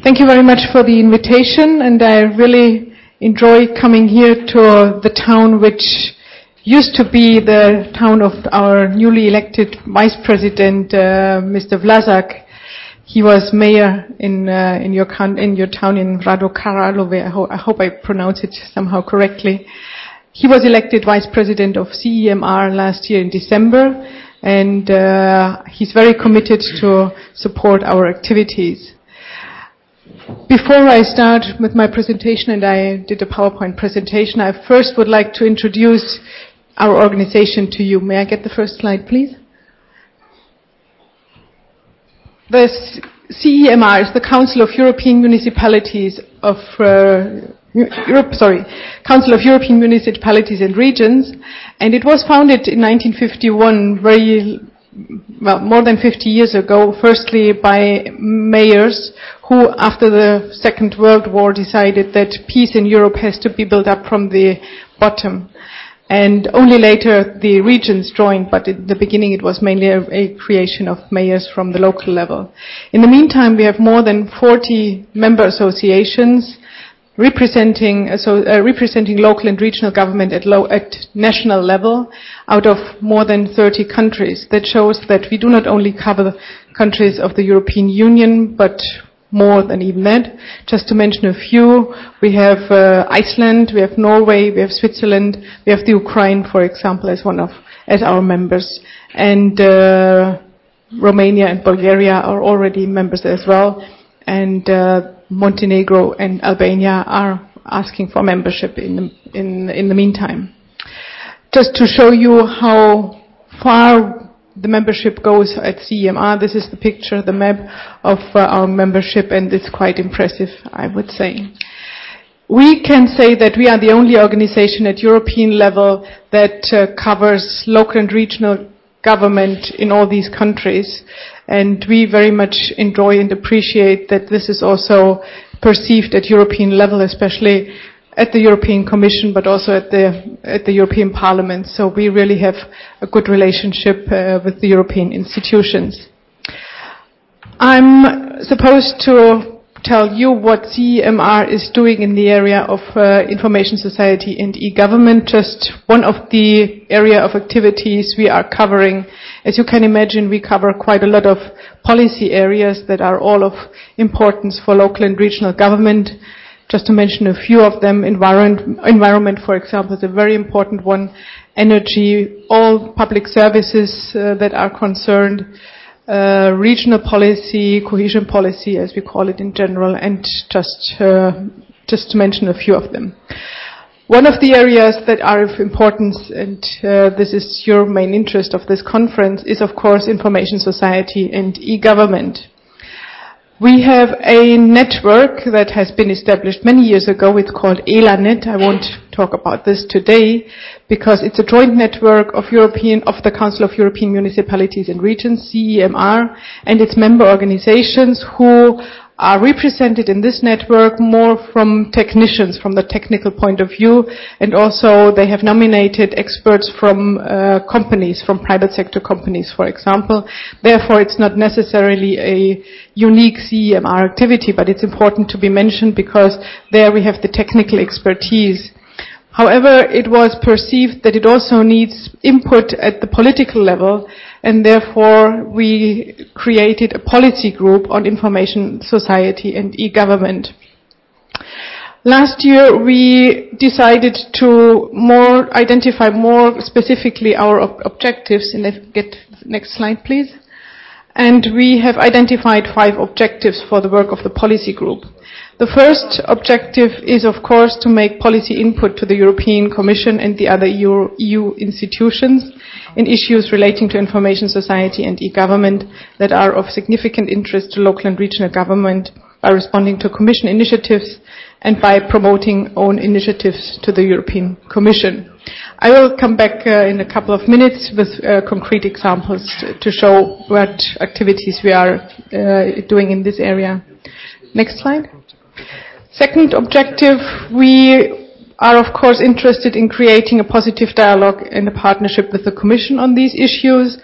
Thank you very much for the invitation, and I really enjoy coming here to the town which used to be the town of our newly elected Vice President, Mr. Vlasak. He was mayor in your town in Rado Kralove. I hope I pronounce it somehow correctly. He was elected Vice President of CEMR last year in December, and he's very committed to support our activities. Before I start with my presentation, and I did a PowerPoint presentation, I first would like to introduce our organization to you. May I get the first slide, please? The CEMR is the Council of European Municipalities Council of European Municipalities and Regions, and it was founded in 1951, more than 50 years ago, firstly by mayors who, after the Second World War, decided that peace in Europe has to be built up from the bottom. And only later the regions joined, but in the beginning it was mainly a creation of mayors from the local level. In the meantime, we have more than 40 member associations representing local and regional government at national level out of more than 30 countries. That shows that we do not only cover countries of the European Union, but more than even that. Just to mention a few, we have Iceland, we have Norway, we have Switzerland, we have the Ukraine, for example, as our members. And Romania and Bulgaria are already members as well. And Montenegro and Albania are asking for membership in the meantime. Just to show you how far the membership goes at CEMR, this is the picture, the map of our membership, and it's quite impressive, I would say. We can say that we are the only organization at European level that covers local and regional government in all these countries, and we very much enjoy and appreciate that this is also perceived at European level, especially at the European Commission, but also at the European Parliament. So we really have a good relationship with the European institutions. I'm supposed to tell you what CEMR is doing in the area of information society and e-government. Just one of the area of activities we are covering. As you can imagine, we cover quite a lot of policy areas that are all of importance for local and regional government. Just to mention a few of them, environment, for example, is a very important one. Energy, all public services that are concerned, regional policy, cohesion policy, as we call it in general, and just to mention a few of them. One of the areas that are of importance, and this is your main interest of this conference, is of course information society and e-government. We have a network that has been established many years ago. It's called ELANet. I won't talk about this today because it's a joint network of the Council of European Municipalities and Regions, CEMR, and its member organizations who are represented in this network more from technicians, from the technical point of view, and also they have nominated experts from companies, from private sector companies, for example. Therefore, it's not necessarily a unique CEMR activity, but it's important to be mentioned because there we have the technical expertise. However, it was perceived that it also needs input at the political level, and therefore we created a policy group on information society and e-government. Last year we decided to identify more specifically our objectives, and get the next slide please. And we have identified 5 objectives for the work of the policy group. The first objective is, of course, to make policy input to the European Commission and the other EU institutions in issues relating to information society and e-government that are of significant interest to local and regional government by responding to Commission initiatives and by promoting own initiatives to the European Commission. I will come back in a couple of minutes with concrete examples to show what activities we are doing in this area. Next slide. Second objective, we are of course interested in creating a positive dialogue and a partnership with the Commission on these issues.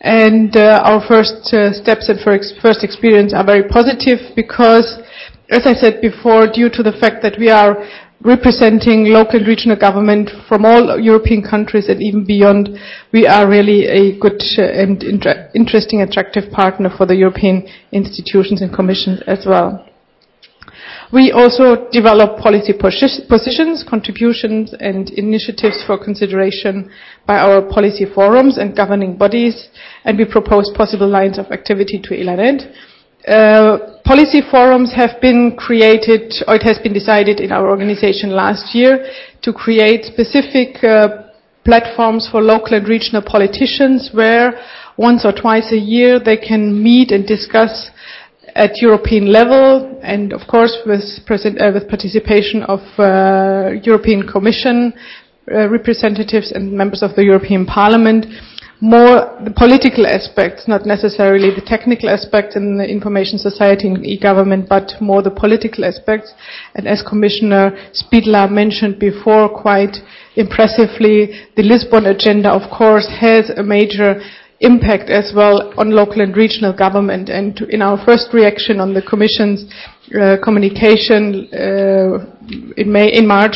And our first steps and first experience are very positive because, as I said before, due to the fact that we are representing local and regional government from all European countries and even beyond, we are really a good and interesting, attractive partner for the European institutions and commissions as well. We also develop policy positions, contributions and initiatives for consideration by our policy forums and governing bodies, and we propose possible lines of activity to ELANET. Policy forums have been created, or it has been decided in our organization last year to create specific platforms for local and regional politicians where once or twice a year they can meet and discuss at European level, and of course with participation of European Commission representatives and members of the European Parliament, more the political aspects, not necessarily the technical aspects in the information society and e-government, but more the political aspects. And as Commissioner Spidla mentioned before quite impressively, the Lisbon agenda of course has a major impact as well on local and regional government. And in our first reaction on the Commission's communication in March,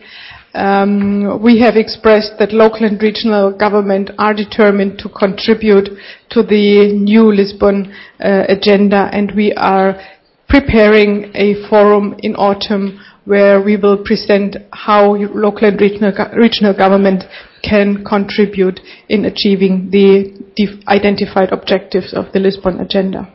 we have expressed that local and regional government are determined to contribute to the new Lisbon agenda, and we are preparing a forum in autumn where we will present how local and regional government can contribute in achieving the identified objectives of the Lisbon agenda.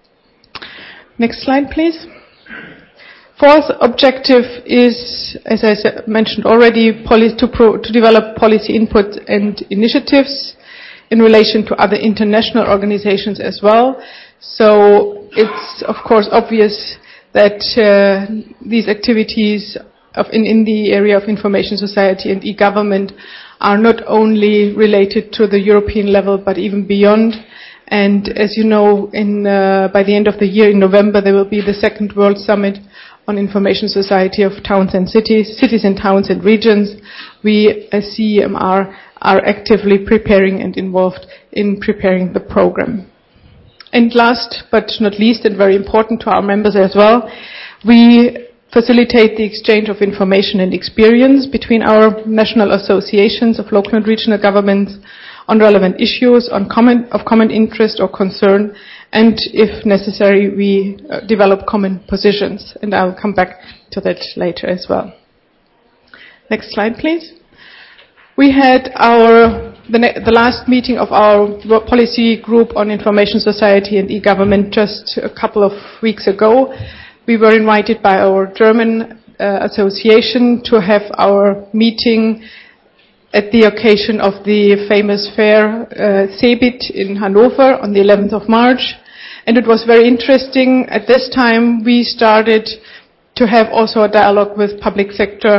Next slide, please. Fourth objective is, as I mentioned already, to develop policy input and initiatives in relation to other international organizations as well. So it's of course obvious that these activities in the area of information society and e-government are not only related to the European level but even beyond. And as you know, by the end of the year in November there will be the second World Summit on Information Society of Towns and Cities and Towns and Regions. We as CEMR are actively preparing and involved in preparing the program. And last but not least, and very important to our members as well, we facilitate the exchange of information and experience between our national associations of local and regional governments on relevant issues of common interest or concern, and if necessary we develop common positions, and I'll come back to that later as well. Next slide, please. We had the last meeting of our policy group on information society and e-government just a couple of weeks ago. We were invited by our German association to have our meeting at the occasion of the famous fair CeBIT in Hanover on the 11th of March. And it was very interesting. At this time we started to have also a dialogue with private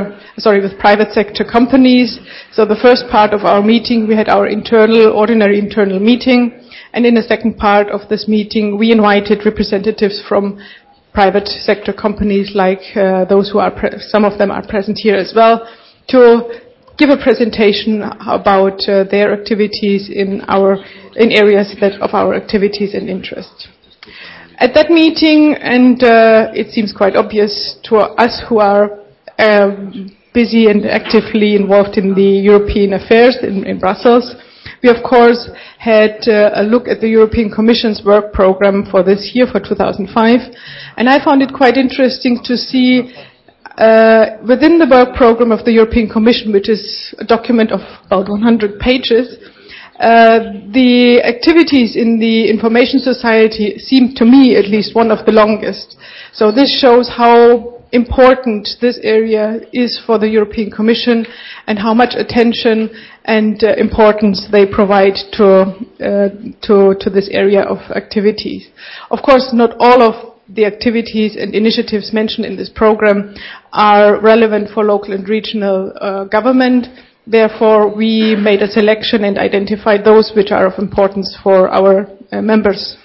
sector companies. So the first part of our meeting we had our ordinary internal meeting, and in the second part of this meeting we invited representatives from private sector companies like those who are some of them are present here as well, to give a presentation about their activities in areas of our activities and interest. At that meeting, and it seems quite obvious to us who are busy and actively involved in the European affairs in Brussels, we of course had a look at the European Commission's work program for this year, for 2005, and I found it quite interesting to see within the work program of the European Commission, which is a document of about 100 pages, the activities in the information society seem to me at least one of the longest. So this shows how important this area is for the European Commission and how much attention and importance they provide to this area of activities. Of course, not all of the activities and initiatives mentioned in this program are relevant for local and regional government. Therefore, we made a selection and identified those which are of importance for our members.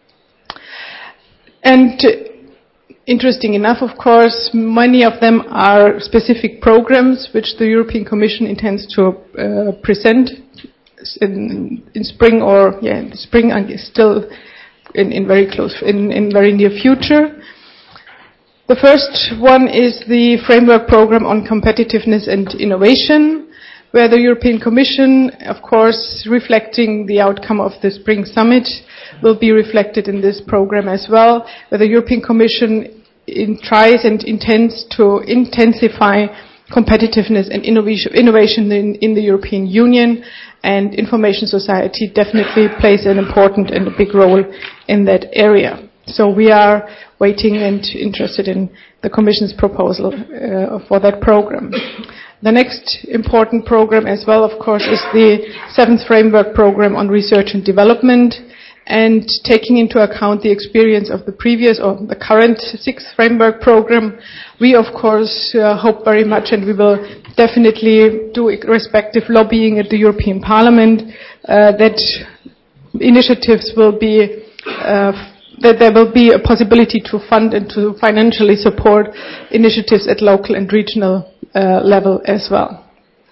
And interesting enough, of course, many of them are specific programs which the European Commission intends to present in spring, or in spring, and still in very near future. The first one is the Framework Program on Competitiveness and Innovation, where the European Commission, of course, reflecting the outcome of the Spring Summit, will be reflected in this program as well, where the European Commission tries and intends to intensify competitiveness and innovation in the European Union, and information society definitely plays an important and a big role in that area. So we are waiting and interested in the Commission's proposal for that program. The next important program as well, of course, is the 7th Framework Program on Research and Development, and taking into account the experience of the previous or the current 6th Framework Program, we of course hope very much, and we will definitely do respective lobbying at the European Parliament, that initiatives will be that there will be a possibility to fund and to financially support initiatives at local and regional level as well.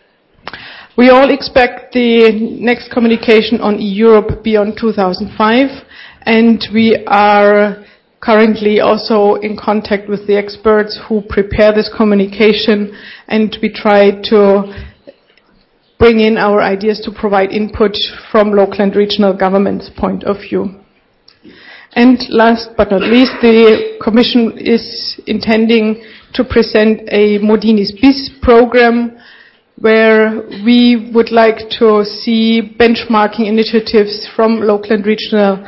We all expect the next communication on Europe beyond 2005, and we are currently also in contact with the experts who prepare this communication, and we try to bring in our ideas to provide input from local and regional governments' point of view. And last but not least, the Commission is intending to present a Modinis BIS program, where we would like to see benchmarking initiatives from local and regional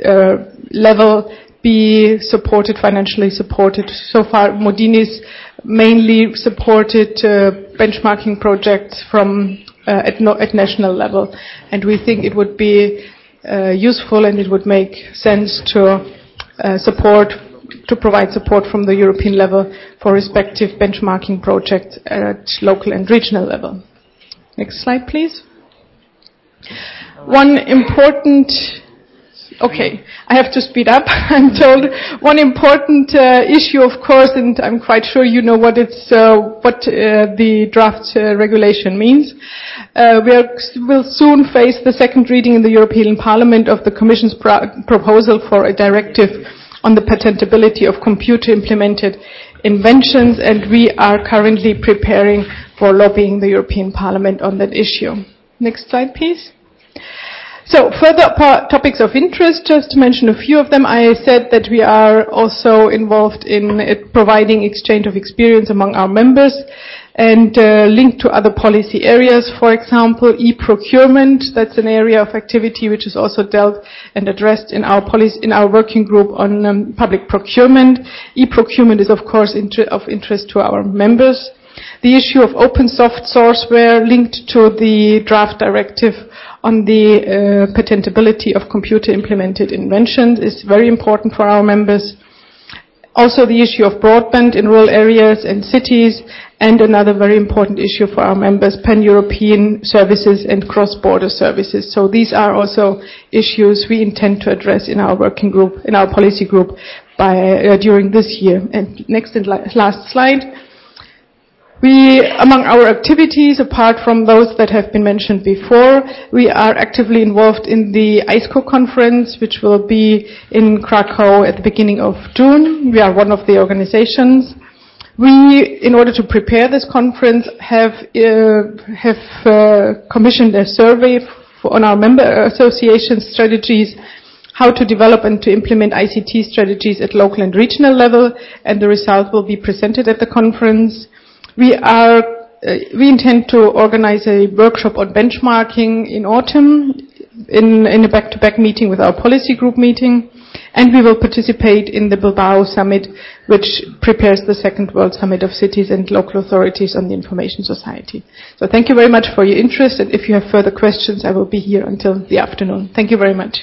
level be supported, financially supported. So far, Modinis mainly supported benchmarking projects from at national level, and we think it would be useful, and it would make sense to provide support from the European level for respective benchmarking projects at local and regional level. Next slide, please. I have to speed up, I'm told. One important issue, of course, and I'm quite sure you know what the draft regulation means. We'll soon face the second reading in the European Parliament of the Commission's proposal for a directive on the patentability of computer-implemented inventions, and we are currently preparing for lobbying the European Parliament on that issue. Next slide, please. So, further topics of interest, just to mention a few of them. I said that we are also involved in providing exchange of experience among our members, and linked to other policy areas. For example, e-procurement, that's an area of activity which is also dealt and addressed in our working group on public procurement. E-procurement is of course of interest to our members. The issue of open soft sourceware linked to the draft directive on the patentability of computer implemented inventions is very important for our members. Also the issue of broadband in rural areas and cities, and another very important issue for our members, pan-European services and cross-border services. So these are also issues we intend to address in our working group, in our policy group during this year. And next and last slide. Among our activities, apart from those that have been mentioned before, we are actively involved in the ISCO conference, which will be in Krakow at the beginning of June. We are one of the organizations. We, in order to prepare this conference, have commissioned a survey on our member association strategies, how to develop and to implement ICT strategies at local and regional level, and the result will be presented at the conference. We intend to organize a workshop on benchmarking in autumn in a back-to-back meeting with our policy group meeting, and we will participate in the Bilbao Summit, which prepares the second World Summit of Cities and Local Authorities on the Information Society. So thank you very much for your interest, and if you have further questions, I will be here until the afternoon. Thank you very much.